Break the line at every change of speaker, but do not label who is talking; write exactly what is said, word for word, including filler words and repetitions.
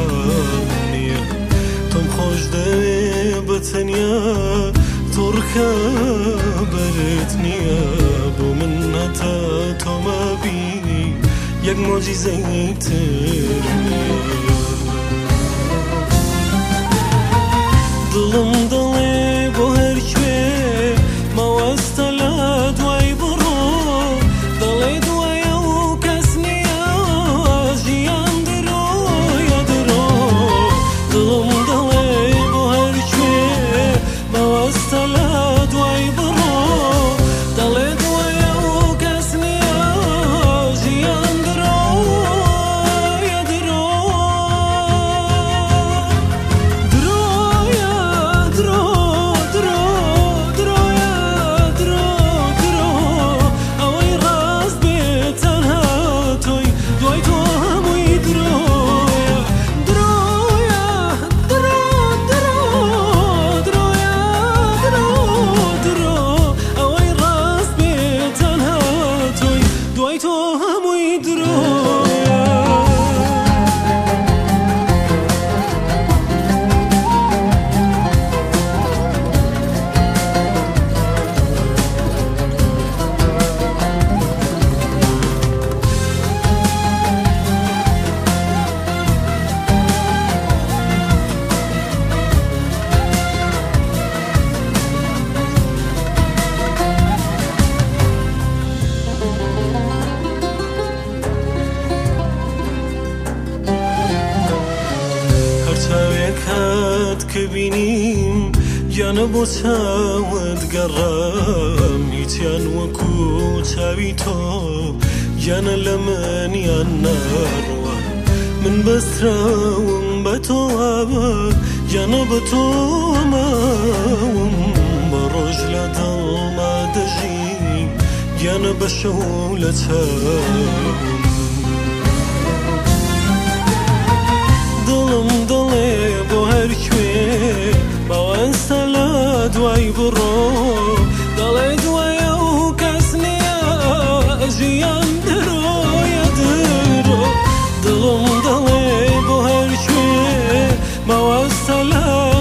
نیە تۆم خۆش دەوێ بە تەنیا تۆڕکە بەرت نییە بۆ من هەتا تۆمە بینی یەک مۆجیزەی تر نییە دڵم دەڵێ بۆ هەرکوێ مەوەستە لە دوای بڕۆ دەڵێ دوایە و کەس نییە ژیان درۆیە درۆ دڵم دەڵێ بۆ هەرکوێ مەوەستە لە دوای بڕۆ دەڵێ دوایە و کەس نییە ژیان درۆیە درۆ درۆیە درۆ درۆ درۆیە درۆ درۆ ئەوەی ڕاست بێت تەنها تۆی دوای تۆ هەمووی درۆیە درۆیە درۆ درۆ درۆیە درۆ درۆ ئەوەی ڕاست بێت تەنها تۆی دوای تۆ هەمووی درۆیە هەر چاوێک هات کە بینیم گیانە بۆ چاوت گەڕام هیچیان وەکو چاوی تۆ گیانە لە منیان نەڕوە من بەستراوم بە تۆ ئاوە گیانە بە تۆ ماوم بە ڕۆژ لە دڵما دەژی گیانە بە شەو لە چاوم دڵم دڵێ بۆ هەرکوێ مەوەستە لە دوای بڕۆ دەڵێ دوایە و کەس نییە ژیان درۆیە درۆ دڵم دەڵێ بۆ هەرکوێ مەوەستە لە